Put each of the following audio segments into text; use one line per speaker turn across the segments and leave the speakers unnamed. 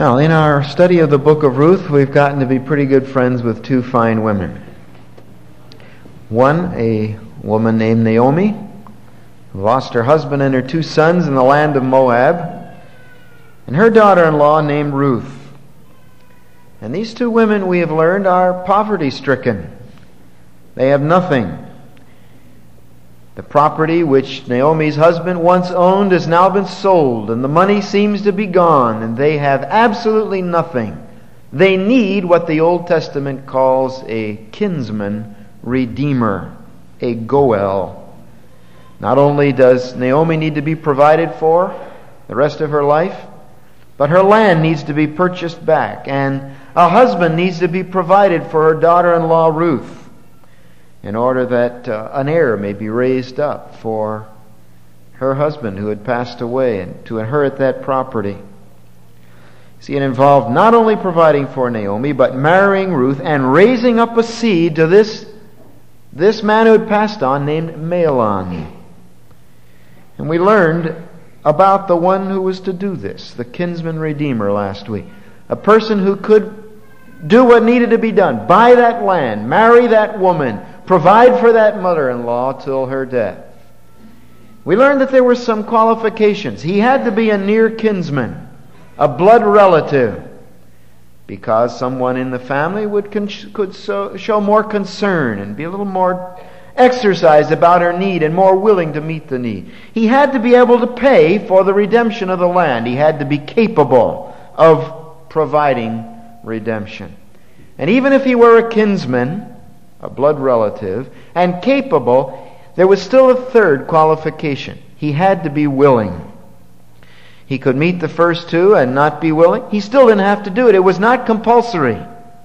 Now, in our study of the book of Ruth, we've gotten to be pretty good friends with two fine women. One, a woman named Naomi, who lost her husband and her two sons in the land of Moab, and her daughter-in-law named Ruth. And these two women, we have learned, are poverty-stricken. They have nothing. The property which Naomi's husband once owned has now been sold, and the money seems to be gone, and they have absolutely nothing. They need what the Old Testament calls a kinsman redeemer, a Goel. Not only does Naomi need to be provided for the rest of her life, but her land needs to be purchased back, and a husband needs to be provided for her daughter-in-law Ruth, in order that an heir may be raised up for her husband who had passed away and to inherit that property. See, it involved not only providing for Naomi, but marrying Ruth and raising up a seed to this man who had passed on named Mahlon. And we learned about the one who was to do this, the kinsman redeemer, last week. A person who could do what needed to be done. Buy that land, marry that woman, provide for that mother-in-law till her death. We learned that there were some qualifications. He had to be a near kinsman, a blood relative, because someone in the family could show more concern and be a little more exercised about her need and more willing to meet the need. He had to be able to pay for the redemption of the land. He had to be capable of providing redemption. And even if he were a kinsman, a blood relative, and capable, there was still a third qualification. He had to be willing. He could meet the first two and not be willing. He still didn't have to do it. It was not compulsory.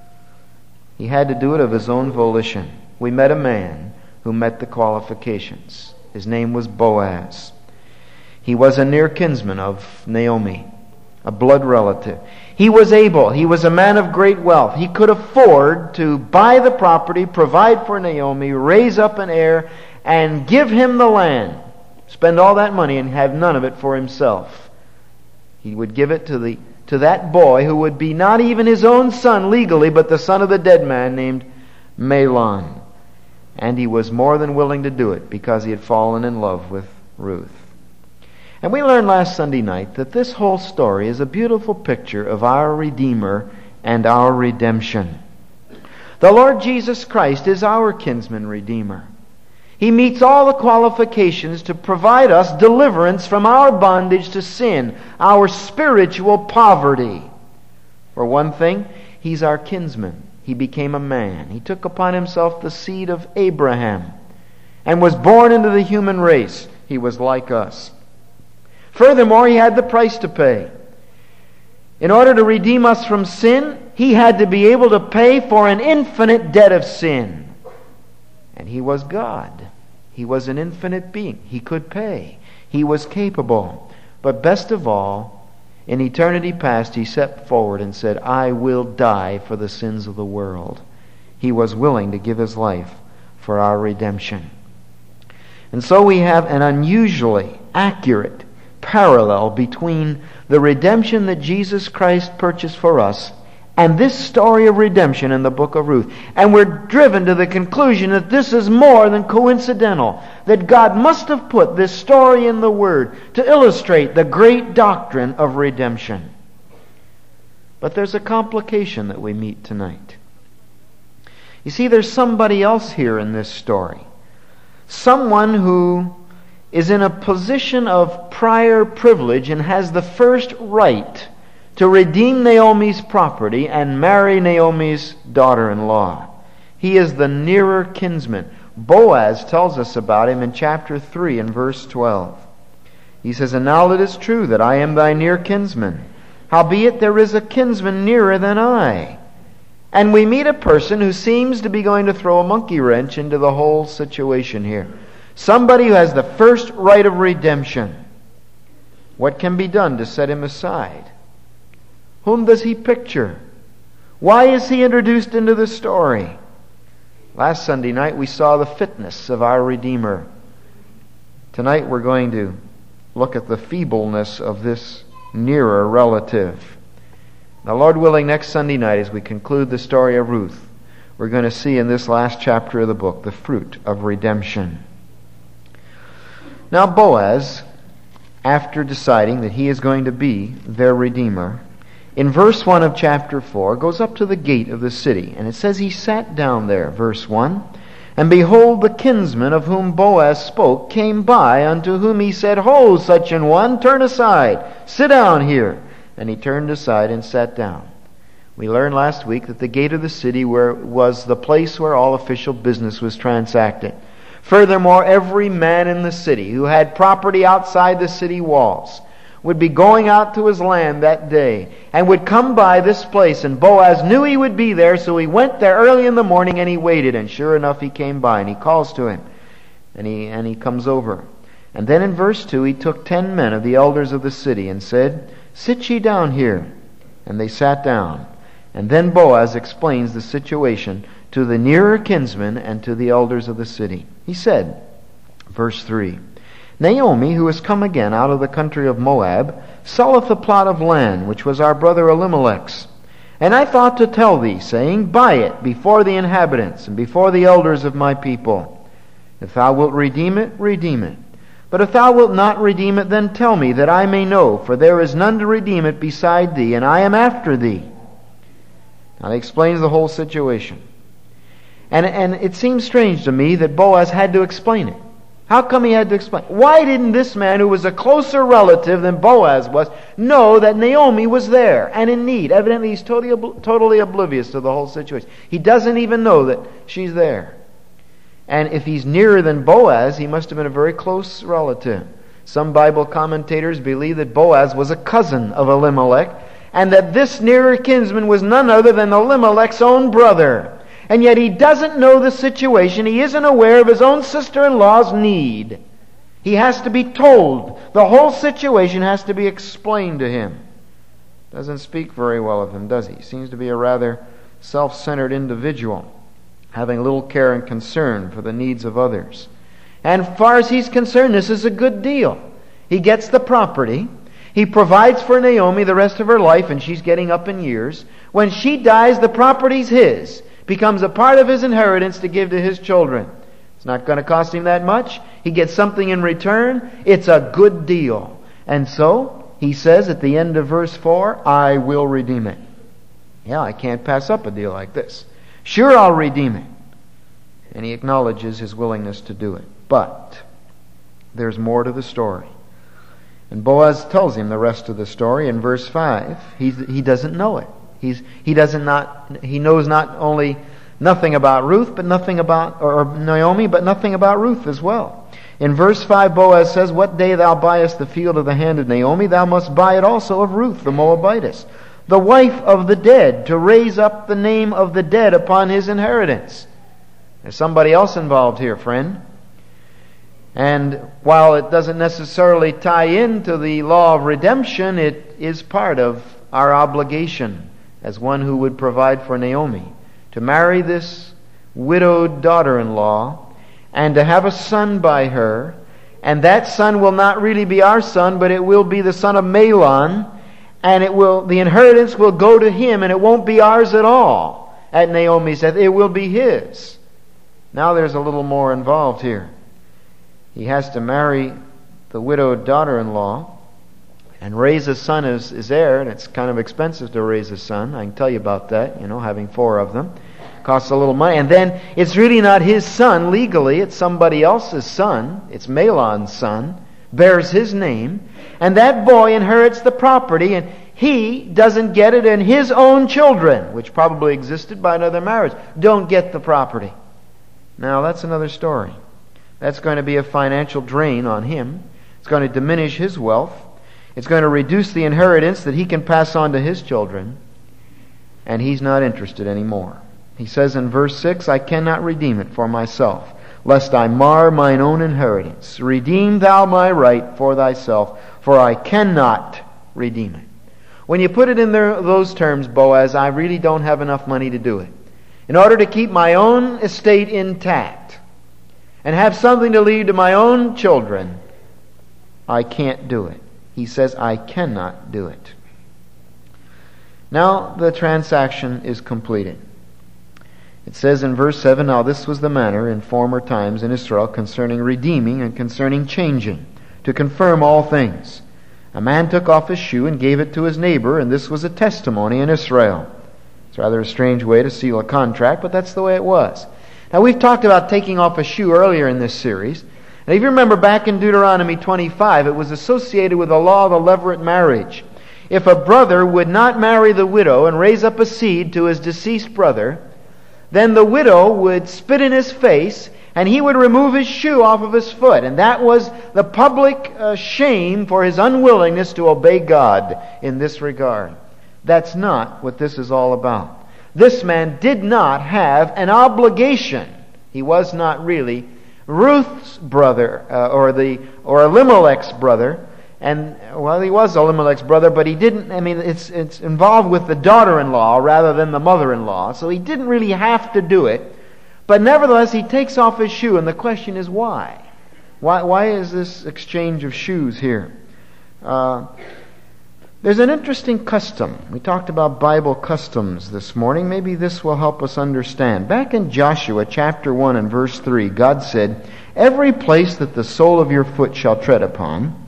He had to do it of his own volition. We met a man who met the qualifications. His name was Boaz. He was a near kinsman of Naomi, a blood relative. He was able. He was a man of great wealth. He could afford to buy the property, provide for Naomi, raise up an heir, and give him the land. Spend all that money and have none of it for himself. He would give it to that boy who would be not even his own son legally, but the son of the dead man named Mahlon. And he was more than willing to do it because he had fallen in love with Ruth. And we learned last Sunday night that this whole story is a beautiful picture of our Redeemer and our redemption. The Lord Jesus Christ is our kinsman redeemer. He meets all the qualifications to provide us deliverance from our bondage to sin, our spiritual poverty. For one thing, He's our kinsman. He became a man. He took upon Himself the seed of Abraham and was born into the human race. He was like us. Furthermore, He had the price to pay. In order to redeem us from sin, He had to be able to pay for an infinite debt of sin. And He was God. He was an infinite being. He could pay. He was capable. But best of all, in eternity past, He stepped forward and said, I will die for the sins of the world. He was willing to give His life for our redemption. And so we have an unusually accurate parallel between the redemption that Jesus Christ purchased for us and this story of redemption in the book of Ruth. And we're driven to the conclusion that this is more than coincidental, that God must have put this story in the Word to illustrate the great doctrine of redemption. But there's a complication that we meet tonight. You see, there's somebody else here in this story. Someone who is in a position of prior privilege and has the first right to redeem Naomi's property and marry Naomi's daughter-in-law. He is the nearer kinsman. Boaz tells us about him in chapter 3 and verse 12. He says, And now it is true that I am thy near kinsman. Howbeit there is a kinsman nearer than I. And we meet a person who seems to be going to throw a monkey wrench into the whole situation here. Somebody who has the first right of redemption. What can be done to set him aside? Whom does he picture? Why is he introduced into the story? Last Sunday night we saw the fitness of our Redeemer. Tonight we're going to look at the feebleness of this nearer relative. Now, Lord willing, next Sunday night, as we conclude the story of Ruth, we're going to see in this last chapter of the book the fruit of redemption. Now, Boaz, after deciding that he is going to be their Redeemer, in verse 1 of chapter 4, goes up to the gate of the city, and it says he sat down there, verse 1, and behold, the kinsman of whom Boaz spoke came by, unto whom he said, Ho, such an one, turn aside, sit down here. And he turned aside and sat down. We learned last week that the gate of the city was the place where all official business was transacted. Furthermore, every man in the city who had property outside the city walls would be going out to his land that day and would come by this place. And Boaz knew he would be there, so he went there early in the morning and he waited. And sure enough, he came by and he calls to him. And he comes over. And then in verse 2, he took 10 men of the elders of the city and said, Sit ye down here. And they sat down. And then Boaz explains the situation to the nearer kinsmen and to the elders of the city. He said, verse 3, Naomi, who is come again out of the country of Moab, selleth a plot of land, which was our brother Elimelech's. And I thought to tell thee, saying, Buy it before the inhabitants and before the elders of my people. If thou wilt redeem it, redeem it. But if thou wilt not redeem it, then tell me, that I may know, for there is none to redeem it beside thee, and I am after thee. Now he explains the whole situation. And it seems strange to me that Boaz had to explain it. How come he had to explain? Why didn't this man, who was a closer relative than Boaz was, know that Naomi was there and in need? Evidently he's totally oblivious to the whole situation. He doesn't even know that she's there. And if he's nearer than Boaz, he must have been a very close relative. Some Bible commentators believe that Boaz was a cousin of Elimelech, and that this nearer kinsman was none other than Elimelech's own brother. And yet he doesn't know the situation. He isn't aware of his own sister-in-law's need. He has to be told. The whole situation has to be explained to him. Doesn't speak very well of him, does he? Seems to be a rather self-centered individual, having little care and concern for the needs of others. And as far as he's concerned, this is a good deal. He gets the property. He provides for Naomi the rest of her life, and she's getting up in years. When she dies, the property's his. Becomes a part of his inheritance to give to his children. It's not going to cost him that much. He gets something in return. It's a good deal. And so, he says at the end of verse 4, I will redeem it. Yeah, I can't pass up a deal like this. Sure, I'll redeem it. And he acknowledges his willingness to do it. But there's more to the story. And Boaz tells him the rest of the story in verse 5. He doesn't know it. He knows not only nothing about Ruth, but nothing about, or Naomi, but nothing about Ruth as well. In verse 5, Boaz says, What day thou buyest the field of the hand of Naomi, thou must buy it also of Ruth the Moabitess, the wife of the dead, to raise up the name of the dead upon his inheritance. There's somebody else involved here, friend. And while it doesn't necessarily tie into the law of redemption, it is part of our obligation as one who would provide for Naomi to marry this widowed daughter-in-law and to have a son by her. And that son will not really be our son, but it will be the son of Mahlon, and the inheritance will go to him, and it won't be ours at all at Naomi's death. It will be his. Now there's a little more involved here. He has to marry the widowed daughter-in-law and raise a son as his heir, and it's kind of expensive to raise a son. I can tell you about that, having 4 of them. Costs a little money. And then it's really not his son legally, it's somebody else's son. It's Mahlon's son, bears his name, and that boy inherits the property, and he doesn't get it, and his own children, which probably existed by another marriage, don't get the property. Now that's another story. That's going to be a financial drain on him. It's going to diminish his wealth. It's going to reduce the inheritance that he can pass on to his children. And he's not interested anymore. He says in verse 6, I cannot redeem it for myself, lest I mar mine own inheritance. Redeem thou my right for thyself, for I cannot redeem it. When you put it in those terms, Boaz, I really don't have enough money to do it. In order to keep my own estate intact and have something to leave to my own children, I can't do it. He says, I cannot do it. Now the transaction is completed. It says in verse 7, Now this was the manner in former times in Israel concerning redeeming and concerning changing, to confirm all things. A man took off his shoe and gave it to his neighbor, and this was a testimony in Israel. It's rather a strange way to seal a contract, but that's the way it was. Now we've talked about taking off a shoe earlier in this series. And if you remember back in Deuteronomy 25, it was associated with the law of the levirate marriage. If a brother would not marry the widow and raise up a seed to his deceased brother, then the widow would spit in his face and he would remove his shoe off of his foot. And that was the public shame for his unwillingness to obey God in this regard. That's not what this is all about. This man did not have an obligation. He was not really Ruth's brother or Elimelech's brother. And, well, he was Elimelech's brother, but he didn't, it's involved with the daughter-in-law rather than the mother-in-law. So he didn't really have to do it. But nevertheless, he takes off his shoe, and the question is why? Why is this exchange of shoes here? There's an interesting custom. We talked about Bible customs this morning. Maybe this will help us understand. Back in Joshua chapter 1 and verse 3, God said, Every place that the sole of your foot shall tread upon,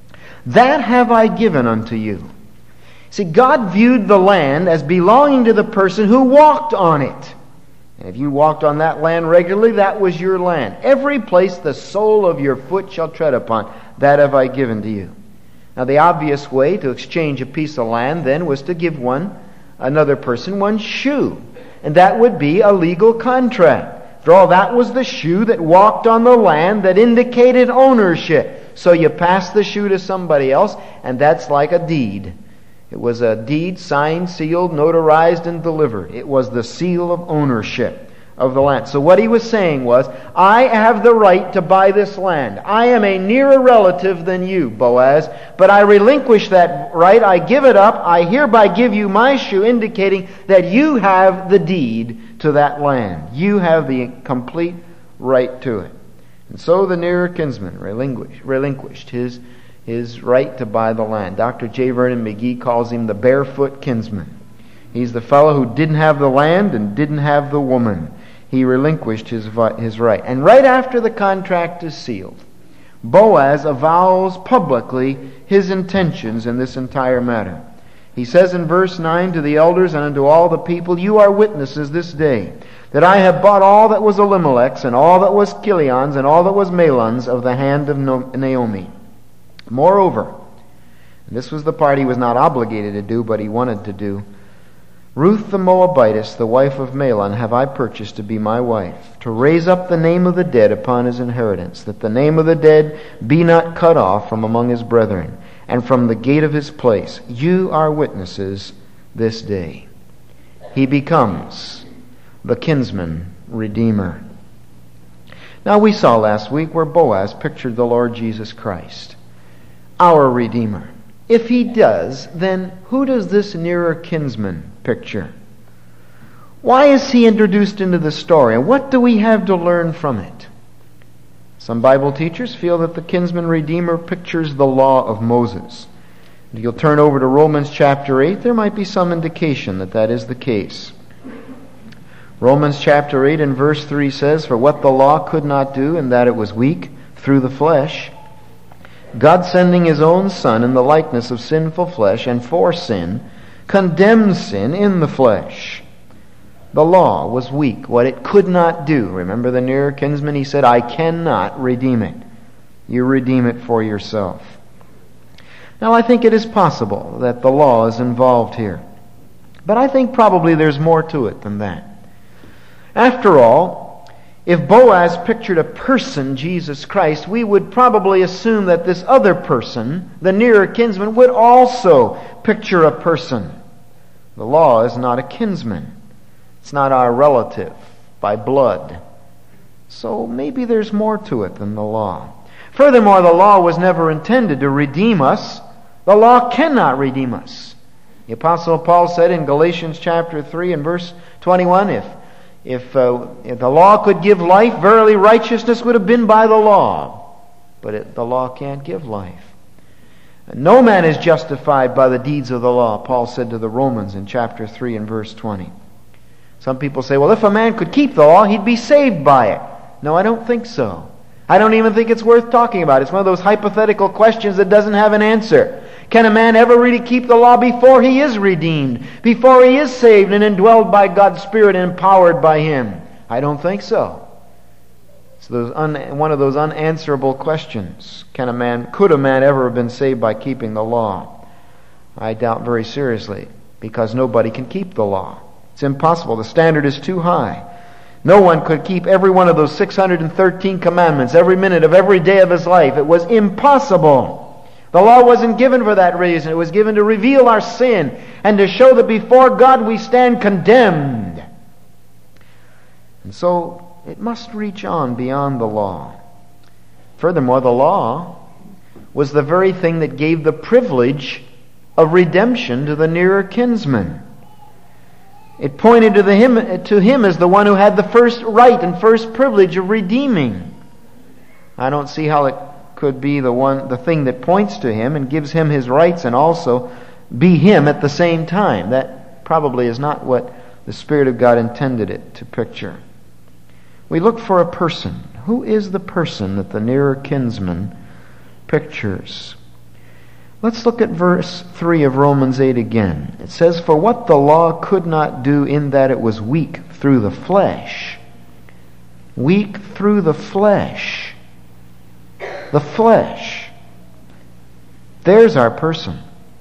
that have I given unto you. See, God viewed the land as belonging to the person who walked on it. And if you walked on that land regularly, that was your land. Every place the sole of your foot shall tread upon, that have I given to you. Now, the obvious way to exchange a piece of land then was to give another person one shoe. And that would be a legal contract. After all, that was the shoe that walked on the land that indicated ownership. So you pass the shoe to somebody else, and that's like a deed. It was a deed signed, sealed, notarized, and delivered. It was the seal of ownership of the land. So what he was saying was, I have the right to buy this land. I am a nearer relative than you, Boaz, but I relinquish that right. I give it up. I hereby give you my shoe, indicating that you have the deed to that land. You have the complete right to it. And so the nearer kinsman relinquished his right to buy the land. Dr. J. Vernon McGee calls him the barefoot kinsman. He's the fellow who didn't have the land and didn't have the woman. He relinquished his right. And right after the contract is sealed, Boaz avows publicly his intentions in this entire matter. He says in verse 9 to the elders and unto all the people, You are witnesses this day that I have bought all that was Elimelech's, and all that was Chilion's, and all that was Mahlon's of the hand of Naomi. Moreover, and this was the part he was not obligated to do, but he wanted to do, Ruth the Moabitess, the wife of Mahlon, have I purchased to be my wife, to raise up the name of the dead upon his inheritance, that the name of the dead be not cut off from among his brethren, and from the gate of his place. You are witnesses this day. He becomes the kinsman redeemer. Now we saw last week where Boaz pictured the Lord Jesus Christ, our Redeemer. If he does, then who does this nearer kinsman picture? Why is he introduced into the story, and what do we have to learn from it? Some Bible teachers feel that the kinsman redeemer pictures the law of Moses. If you'll turn over to Romans chapter 8, there might be some indication that that is the case. Romans chapter 8 and verse 3 says, For what the law could not do, in that it was weak through the flesh, God sending his own Son in the likeness of sinful flesh, and for sin, condemned sin in the flesh. The law was weak, what it could not do. Remember the nearer kinsman? He said, I cannot redeem it. You redeem it for yourself. Now I think it is possible that the law is involved here. But I think probably there's more to it than that. After all, if Boaz pictured a person, Jesus Christ, we would probably assume that this other person, the nearer kinsman, would also picture a person. The law is not a kinsman. It's not our relative by blood. So maybe there's more to it than the law. Furthermore, the law was never intended to redeem us. The law cannot redeem us. The Apostle Paul said in Galatians chapter 3 and verse 21, If the law could give life, verily righteousness would have been by the law. But the law can't give life. No man is justified by the deeds of the law, Paul said to the Romans in chapter 3 and verse 20. Some people say, well, if a man could keep the law, he'd be saved by it. No, I don't think so. I don't even think it's worth talking about. It's one of those hypothetical questions that doesn't have an answer. Can a man ever really keep the law before he is redeemed, before he is saved and indwelled by God's Spirit and empowered by Him? I don't think so. So one of those unanswerable questions. Could a man ever have been saved by keeping the law? I doubt very seriously, because nobody can keep the law. It's impossible. The standard is too high. No one could keep every one of those 613 commandments every minute of every day of his life. It was impossible. The law wasn't given for that reason. It was given to reveal our sin and to show that before God we stand condemned. And so it must reach on beyond the law. Furthermore, the law was the very thing that gave the privilege of redemption to the nearer kinsman. It pointed to him as the one who had the first right and first privilege of redeeming. I don't see how it could be the thing that points to him and gives him his rights and also be him at the same time. That probably is not what the Spirit of God intended it to picture. We look for a person. Who is the person that the nearer kinsman pictures? Let's look at verse 3 of Romans 8 again. It says, "For what the law could not do in that it was weak through the flesh." Weak through the flesh. The flesh. There's our person.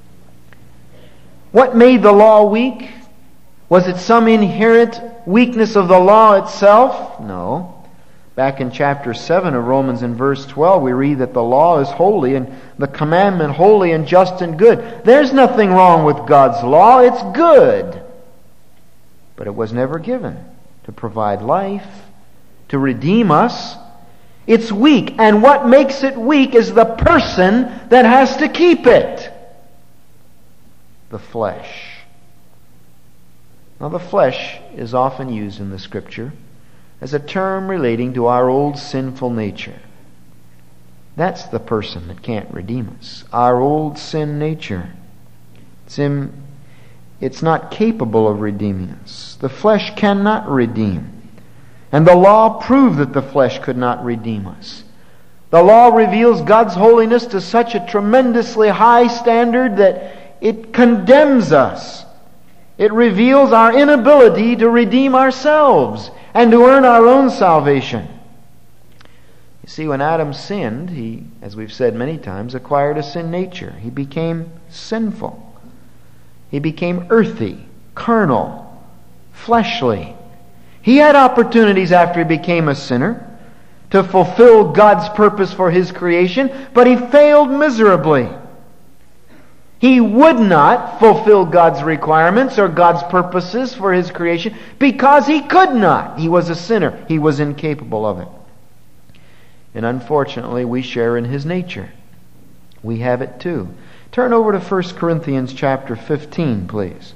What made the law weak? Was it some inherent weakness of the law itself? No. Back in chapter 7 of Romans in verse 12, we read that the law is holy and the commandment holy and just and good. There's nothing wrong with God's law. It's good. But it was never given to provide life, to redeem us. It's weak. And what makes it weak is the person that has to keep it. The flesh. Now, the flesh is often used in the Scripture as a term relating to our old sinful nature. That's the person that can't redeem us. Our old sin nature. It's not capable of redeeming us. The flesh cannot redeem. And the law proved that the flesh could not redeem us. The law reveals God's holiness to such a tremendously high standard that it condemns us. It reveals our inability to redeem ourselves and to earn our own salvation. You see, when Adam sinned, he, as we've said many times, acquired a sin nature. He became sinful. He became earthy, carnal, fleshly. He had opportunities after he became a sinner to fulfill God's purpose for His creation, but he failed miserably. He would not fulfill God's requirements or God's purposes for His creation because he could not. He was a sinner. He was incapable of it. And unfortunately, we share in his nature. We have it too. Turn over to 1 Corinthians chapter 15, please.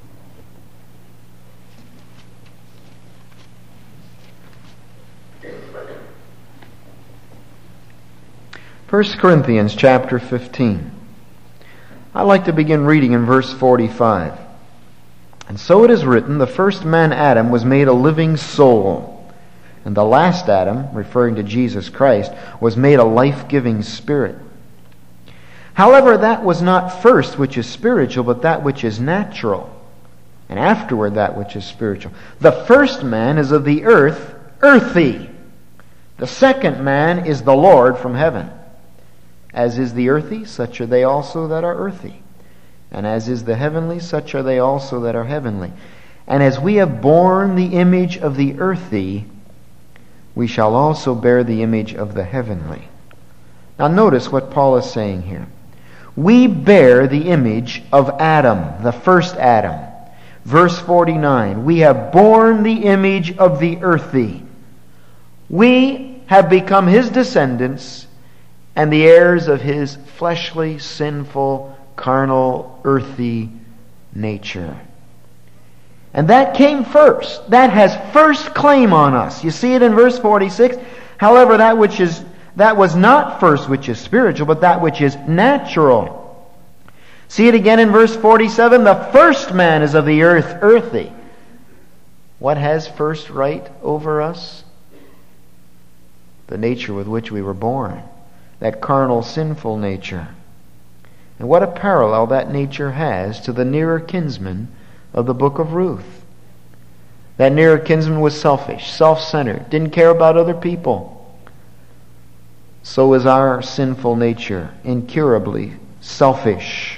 First Corinthians chapter 15. I'd like to begin reading in verse 45. "And so it is written, the first man Adam was made a living soul, and the last Adam," referring to Jesus Christ, "was made a life-giving spirit. However, that was not first which is spiritual, but that which is natural, and afterward that which is spiritual. The first man is of the earth, earthy. The second man is the Lord from heaven. As is the earthy, such are they also that are earthy. And as is the heavenly, such are they also that are heavenly. And as we have borne the image of the earthy, we shall also bear the image of the heavenly." Now notice what Paul is saying here. We bear the image of Adam, the first Adam. Verse 49, we have borne the image of the earthy. We have become his descendants and the heirs of his fleshly, sinful, carnal, earthy nature. And that came first. That has first claim on us. You see it in verse 46. However, that which is that was not first which is spiritual, but that which is natural. See it again in verse 47. The first man is of the earth, earthy. What has first right over us? The nature with which we were born. That carnal, sinful nature. And what a parallel that nature has to the nearer kinsman of the book of Ruth. That nearer kinsman was selfish, self-centered, didn't care about other people. So is our sinful nature, incurably selfish.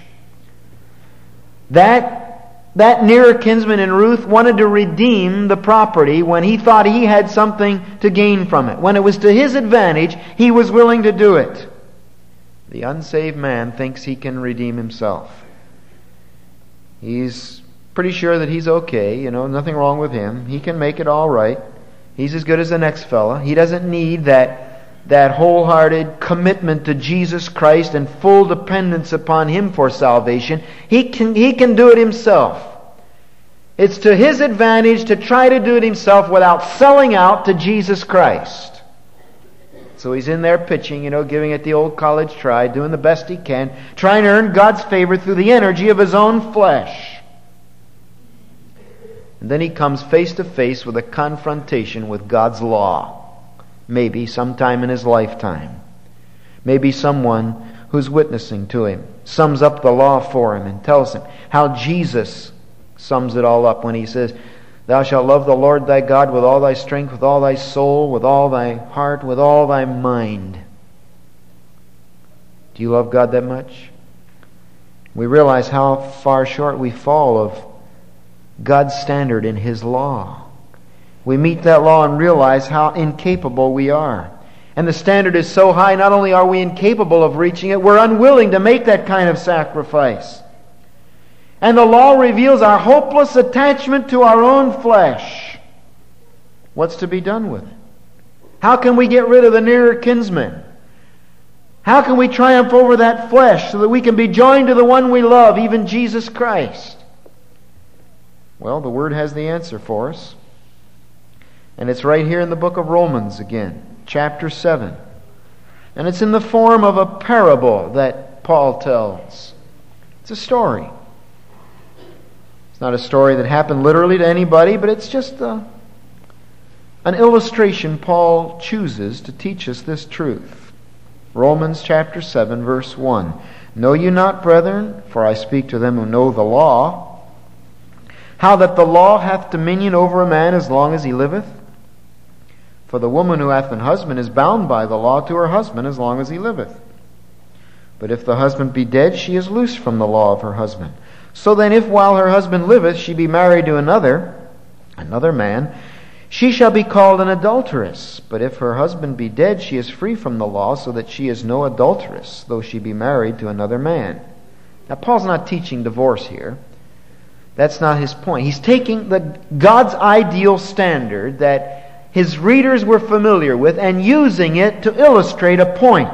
That nearer kinsman in Ruth wanted to redeem the property when he thought he had something to gain from it. When it was to his advantage, he was willing to do it. The unsaved man thinks he can redeem himself. He's pretty sure that he's okay, nothing wrong with him. He can make it all right. He's as good as the next fella. He doesn't need that wholehearted commitment to Jesus Christ and full dependence upon Him for salvation. He can do it himself. It's to his advantage to try to do it himself without selling out to Jesus Christ. So he's in there pitching, giving it the old college try, doing the best he can, trying to earn God's favor through the energy of his own flesh. And then he comes face to face with a confrontation with God's law. Maybe sometime in his lifetime. Maybe someone who's witnessing to him sums up the law for him and tells him how Jesus sums it all up when he says, "Thou shalt love the Lord thy God with all thy strength, with all thy soul, with all thy heart, with all thy mind." Do you love God that much? We realize how far short we fall of God's standard in His law. We meet that law and realize how incapable we are. And the standard is so high, not only are we incapable of reaching it, we're unwilling to make that kind of sacrifice. And the law reveals our hopeless attachment to our own flesh. What's to be done with it? How can we get rid of the nearer kinsman? How can we triumph over that flesh so that we can be joined to the one we love, even Jesus Christ? Well, the Word has the answer for us. And it's right here in the book of Romans again, chapter 7. And it's in the form of a parable that Paul tells. It's a story. It's not a story that happened literally to anybody, but it's just an illustration Paul chooses to teach us this truth. Romans chapter 7, verse 1. "Know you not, brethren, for I speak to them who know the law, how that the law hath dominion over a man as long as he liveth? For the woman who hath an husband is bound by the law to her husband as long as he liveth. But if the husband be dead, she is loosed from the law of her husband. So then if while her husband liveth she be married to another man, she shall be called an adulteress. But if her husband be dead, she is free from the law, so that she is no adulteress, though she be married to another man." Now Paul's not teaching divorce here. That's not his point. He's taking God's ideal standard that his readers were familiar with and using it to illustrate a point.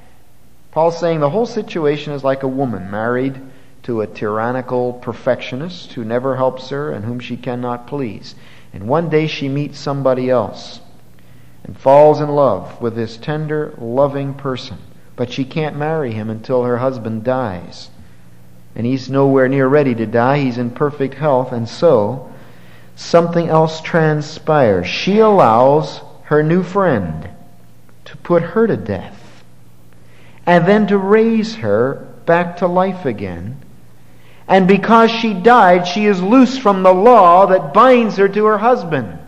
Paul's saying the whole situation is like a woman married to a tyrannical perfectionist who never helps her and whom she cannot please. And one day she meets somebody else and falls in love with this tender, loving person. But she can't marry him until her husband dies. And he's nowhere near ready to die. He's in perfect health. And so something else transpires. She allows her new friend to put her to death and then to raise her back to life again. And because she died, she is loose from the law that binds her to her husband.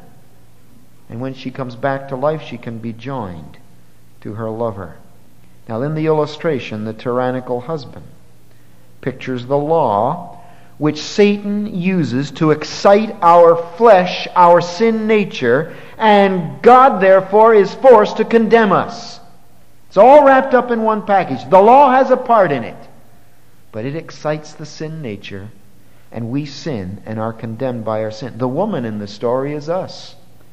And when she comes back to life, she can be joined to her lover. Now, in the illustration, the tyrannical husband pictures the law which Satan uses to excite our flesh, our sin nature, and God, therefore, is forced to condemn us. It's all wrapped up in one package. The law has a part in it, but it excites the sin nature, and we sin and are condemned by our sin. The woman in the story is us,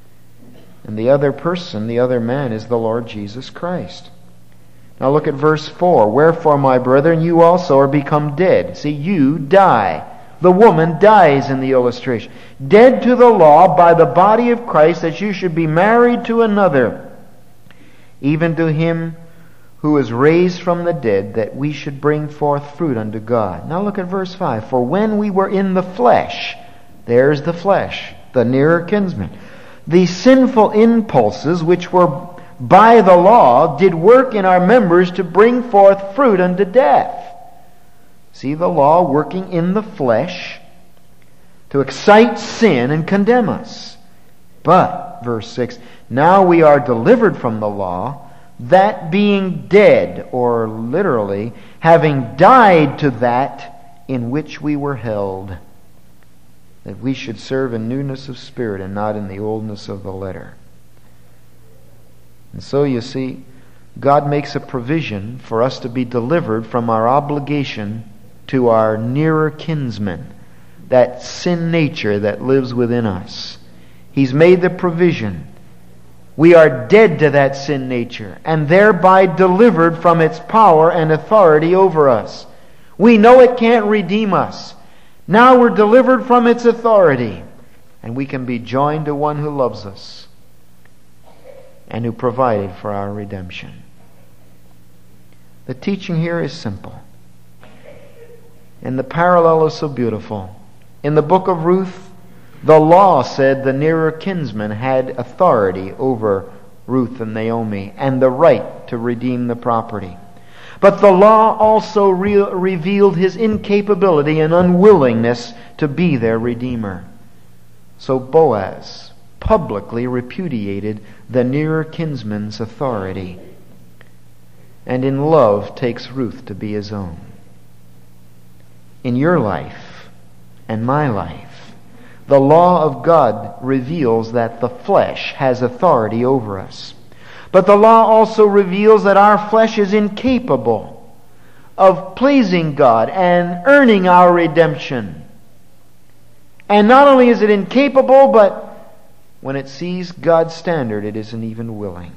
and the other person, the other man, is the Lord Jesus Christ. Now look at verse 4. "Wherefore, my brethren, you also are become dead." See, you die. The woman dies in the illustration. "Dead to the law by the body of Christ, that you should be married to another, even to him who was raised from the dead, that we should bring forth fruit unto God. Now look at verse 5. For when we were in the flesh, there's the flesh, the nearer kinsman, the sinful impulses which were by the law did work in our members to bring forth fruit unto death. See the law working in the flesh to excite sin and condemn us. But, verse 6, now we are delivered from the law, that being dead, or literally, having died to that in which we were held, that we should serve in newness of spirit and not in the oldness of the letter. And so you see, God makes a provision for us to be delivered from our obligation to our nearer kinsman, that sin nature that lives within us. He's made the provision. We are dead to that sin nature and thereby delivered from its power and authority over us. We know it can't redeem us. Now we're delivered from its authority, and we can be joined to one who loves us and who provided for our redemption. The teaching here is simple, and the parallel is so beautiful. In the book of Ruth, the law said the nearer kinsman had authority over Ruth and Naomi and the right to redeem the property. But the law also revealed his incapability and unwillingness to be their redeemer. So Boaz publicly repudiated the nearer kinsman's authority, and in love takes Ruth to be his own. In your life and my life, the law of God reveals that the flesh has authority over us. But the law also reveals that our flesh is incapable of pleasing God and earning our redemption. And not only is it incapable, but when it sees God's standard, it isn't even willing.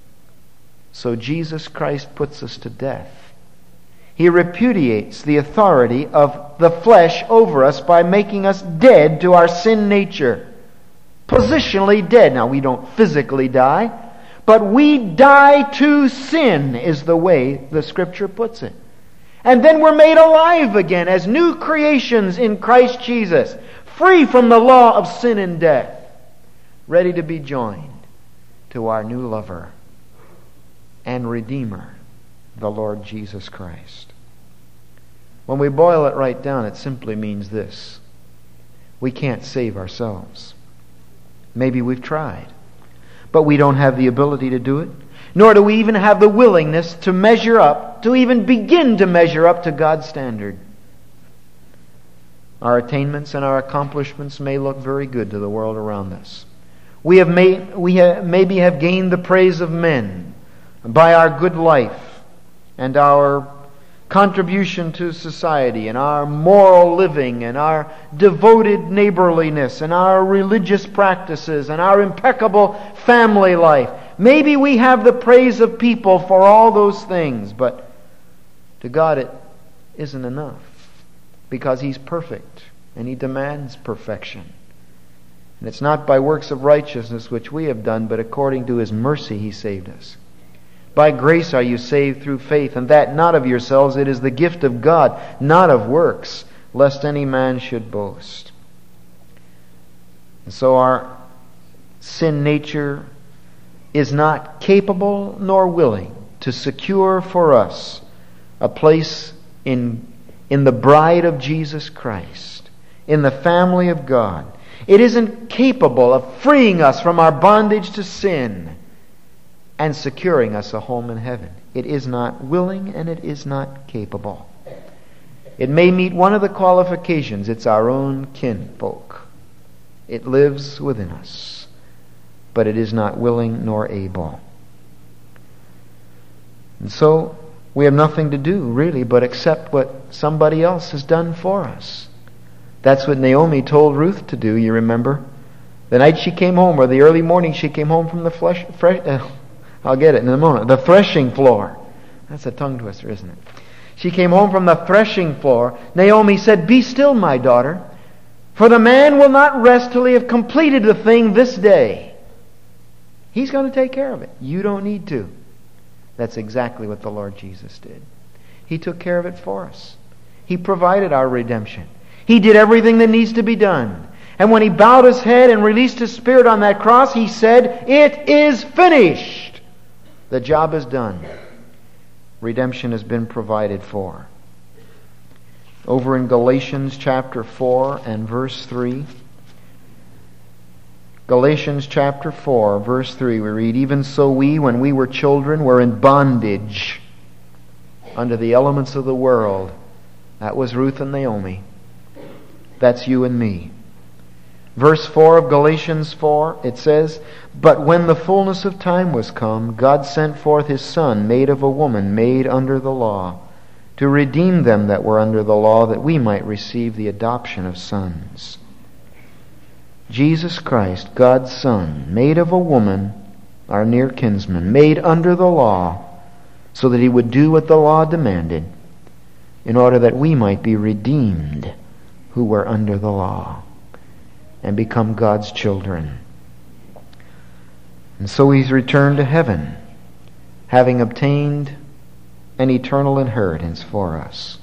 So Jesus Christ puts us to death. He repudiates the authority of the flesh over us by making us dead to our sin nature. Positionally dead. Now, we don't physically die, but we die to sin is the way the Scripture puts it. And then we're made alive again as new creations in Christ Jesus, free from the law of sin and death, ready to be joined to our new lover and Redeemer, the Lord Jesus Christ. When we boil it right down, it simply means this: we can't save ourselves. Maybe we've tried, but we don't have the ability to do it, nor do we even have the willingness to measure up, to even begin to measure up to God's standard. Our attainments and our accomplishments may look very good to the world around us. We maybe have gained the praise of men by our good life and our contribution to society and our moral living and our devoted neighborliness and our religious practices and our impeccable family life. Maybe we have the praise of people for all those things, but to God it isn't enough, because He's perfect and He demands perfection. And it's not by works of righteousness which we have done, but according to His mercy He saved us. By grace are you saved through faith, and that not of yourselves, it is the gift of God, not of works, lest any man should boast. And so our sin nature is not capable nor willing to secure for us a place in the bride of Jesus Christ, in the family of God. It isn't capable of freeing us from our bondage to sin and securing us a home in heaven. It is not willing and it is not capable. It may meet one of the qualifications. It's our own kinfolk. It lives within us, but it is not willing nor able. And so we have nothing to do really but accept what somebody else has done for us. That's what Naomi told Ruth to do, you remember? The night she came home, or the early morning she came home from the I'll get it in a moment. The threshing floor. That's a tongue twister, isn't it? She came home from the threshing floor. Naomi said, "Be still, my daughter, for the man will not rest till he have completed the thing this day." He's going to take care of it. You don't need to. That's exactly what the Lord Jesus did. He took care of it for us. He provided our redemption. He did everything that needs to be done. And when He bowed His head and released His Spirit on that cross, He said, "It is finished." The job is done. Redemption has been provided for. Over in Galatians chapter 4 and verse 3. Galatians chapter 4, verse 3, we read, "Even so we, when we were children, were in bondage under the elements of the world." That was Ruth and Naomi. That's you and me. Verse 4 of Galatians 4, it says, "But when the fullness of time was come, God sent forth His Son, made of a woman, made under the law, to redeem them that were under the law, that we might receive the adoption of sons." Jesus Christ, God's Son, made of a woman, our near kinsman, made under the law, so that He would do what the law demanded, in order that we might be redeemed who were under the law and become God's children. And so He's returned to heaven, having obtained an eternal inheritance for us.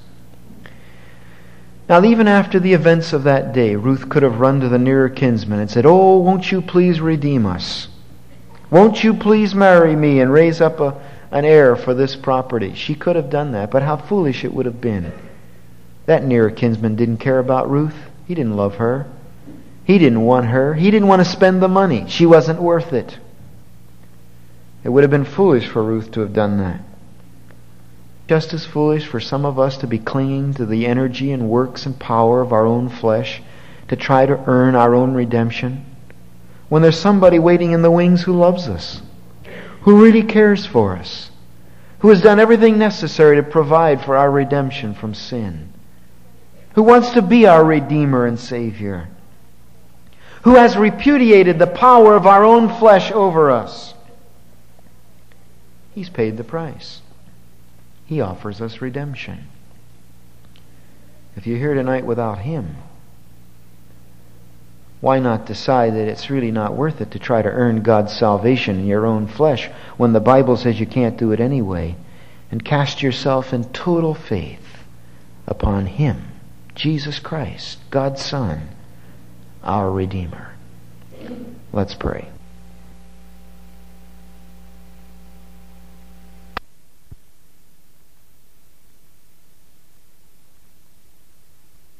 Now, even after the events of that day, Ruth could have run to the nearer kinsman and said, "Oh, won't you please redeem us? Won't you please marry me and raise up an heir for this property?" She could have done that, but how foolish it would have been. That nearer kinsman didn't care about Ruth. He didn't love her. He didn't want her. He didn't want to spend the money. She wasn't worth it. It would have been foolish for Ruth to have done that. Just as foolish for some of us to be clinging to the energy and works and power of our own flesh to try to earn our own redemption, when there's somebody waiting in the wings who loves us, who really cares for us, who has done everything necessary to provide for our redemption from sin, who wants to be our Redeemer and Savior, who has repudiated the power of our own flesh over us. He's paid the price. He offers us redemption. If you're here tonight without Him, why not decide that it's really not worth it to try to earn God's salvation in your own flesh when the Bible says you can't do it anyway, and cast yourself in total faith upon Him, Jesus Christ, God's Son, our Redeemer. Let's pray.